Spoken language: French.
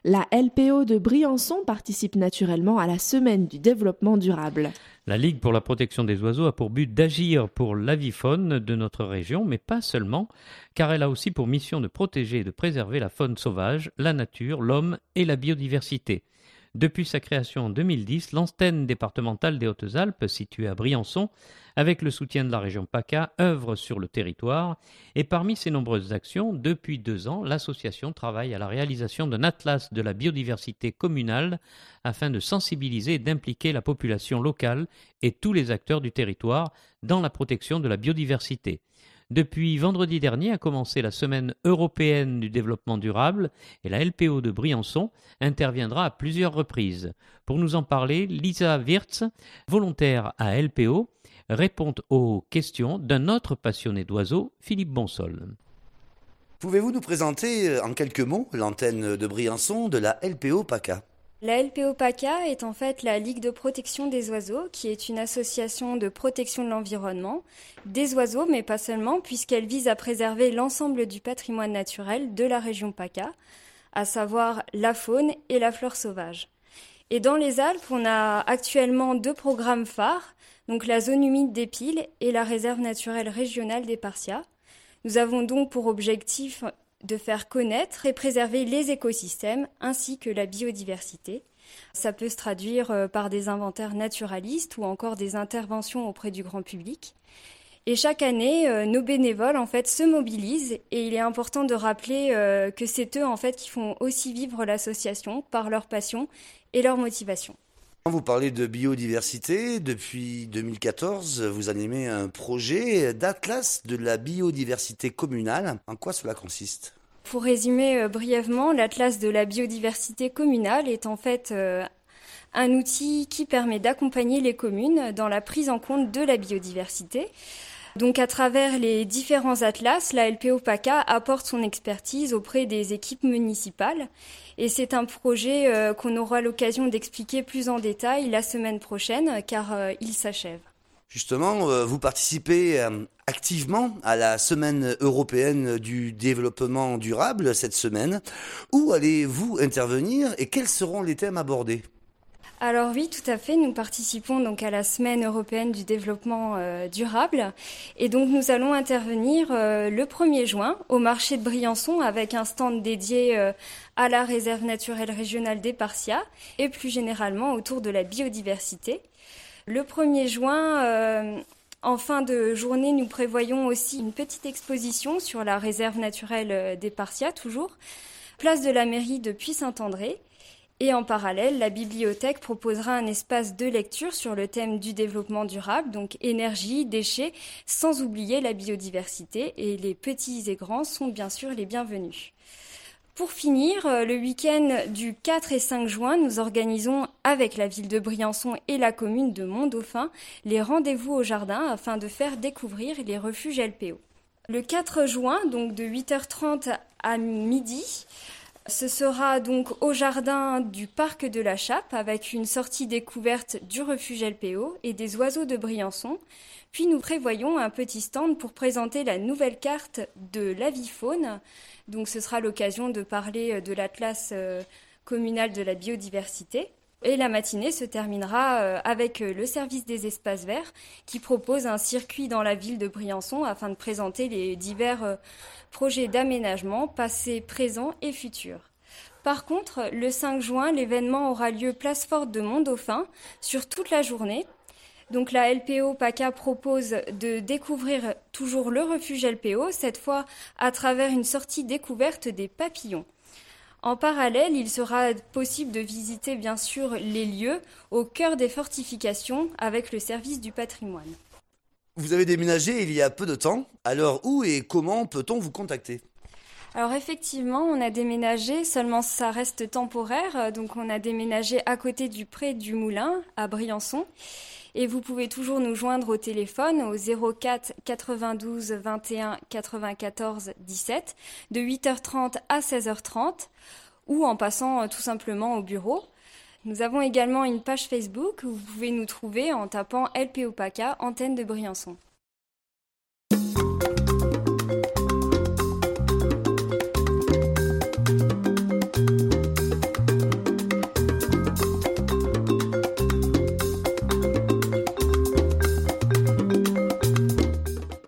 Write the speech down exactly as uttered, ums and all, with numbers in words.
La L P O de Briançon participe naturellement à la Semaine du développement durable. La Ligue pour la protection des oiseaux a pour but d'agir pour l'avifaune de notre région, mais pas seulement, car elle a aussi pour mission de protéger et de préserver la faune sauvage, la nature, l'homme et la biodiversité. Depuis sa création en deux mille dix, l'antenne départementale des Hautes-Alpes, située à Briançon, avec le soutien de la région PACA, œuvre sur le territoire. Et parmi ses nombreuses actions, depuis deux ans, l'association travaille à la réalisation d'un atlas de la biodiversité communale afin de sensibiliser et d'impliquer la population locale et tous les acteurs du territoire dans la protection de la biodiversité. Depuis vendredi dernier a commencé la Semaine européenne du développement durable et la L P O de Briançon interviendra à plusieurs reprises. Pour nous en parler, Lisa Wirtz, volontaire à L P O, répond aux questions d'un autre passionné d'oiseaux, Philippe Bonsol. Pouvez-vous nous présenter en quelques mots l'antenne de Briançon de la L P O PACA ? La L P O PACA est en fait la Ligue de protection des oiseaux, qui est une association de protection de l'environnement, des oiseaux, mais pas seulement, puisqu'elle vise à préserver l'ensemble du patrimoine naturel de la région PACA, à savoir la faune et la flore sauvage. Et dans les Alpes, on a actuellement deux programmes phares, donc la zone humide des Piles et la réserve naturelle régionale des Parcias. Nous avons donc pour objectif de faire connaître et préserver les écosystèmes ainsi que la biodiversité. Ça peut se traduire par des inventaires naturalistes ou encore des interventions auprès du grand public. Et chaque année, nos bénévoles en fait se mobilisent et il est important de rappeler que c'est eux en fait qui font aussi vivre l'association par leur passion et leur motivation. Vous parlez de biodiversité. Depuis deux mille quatorze, vous animez un projet d'atlas de la biodiversité communale. En quoi cela consiste ? Pour résumer euh, brièvement, l'atlas de la biodiversité communale est en fait euh, un outil qui permet d'accompagner les communes dans la prise en compte de la biodiversité. Donc à travers les différents atlas, la L P O PACA apporte son expertise auprès des équipes municipales. Et c'est un projet euh, qu'on aura l'occasion d'expliquer plus en détail la semaine prochaine, car euh, il s'achève. Justement, euh, vous participez euh, activement à la Semaine européenne du développement durable cette semaine. Où allez-vous intervenir et quels seront les thèmes abordés ? Alors oui, tout à fait. Nous participons donc à la Semaine européenne du développement euh, durable. Et donc nous allons intervenir euh, le premier juin au marché de Briançon avec un stand dédié euh, à la réserve naturelle régionale des Parcias et plus généralement autour de la biodiversité. Le premier juin, euh, en fin de journée, nous prévoyons aussi une petite exposition sur la réserve naturelle des Parcias, toujours, place de la mairie de Puy-Saint-André. Et en parallèle, la bibliothèque proposera un espace de lecture sur le thème du développement durable, donc énergie, déchets, sans oublier la biodiversité. Et les petits et grands sont bien sûr les bienvenus. Pour finir, le week-end du quatre et cinq juin, nous organisons avec la ville de Briançon et la commune de Mont-Dauphin les rendez-vous au jardin afin de faire découvrir les refuges L P O. Le quatre juin, donc de huit heures trente à midi, ce sera donc au jardin du parc de la Chappe avec une sortie découverte du refuge L P O et des oiseaux de Briançon. Puis nous prévoyons un petit stand pour présenter la nouvelle carte de l'avifaune. Donc ce sera l'occasion de parler de l'atlas communal de la biodiversité. Et la matinée se terminera avec le service des espaces verts qui propose un circuit dans la ville de Briançon afin de présenter les divers projets d'aménagement passés, présents et futurs. Par contre, le cinq juin, l'événement aura lieu place Forte de Mont-Dauphin sur toute la journée. Donc la L P O PACA propose de découvrir toujours le refuge L P O, cette fois à travers une sortie découverte des papillons. En parallèle, il sera possible de visiter bien sûr les lieux au cœur des fortifications avec le service du patrimoine. Vous avez déménagé il y a peu de temps, alors où et comment peut-on vous contacter ? Alors effectivement, on a déménagé, seulement ça reste temporaire, donc on a déménagé à côté du Pré du Moulin, à Briançon. Et vous pouvez toujours nous joindre au téléphone au zéro quatre quatre-vingt-douze vingt et un quatre-vingt-quatorze dix-sept de huit heures trente à seize heures trente ou en passant tout simplement au bureau. Nous avons également une page Facebook où vous pouvez nous trouver en tapant L P O PACA, antenne de Briançon.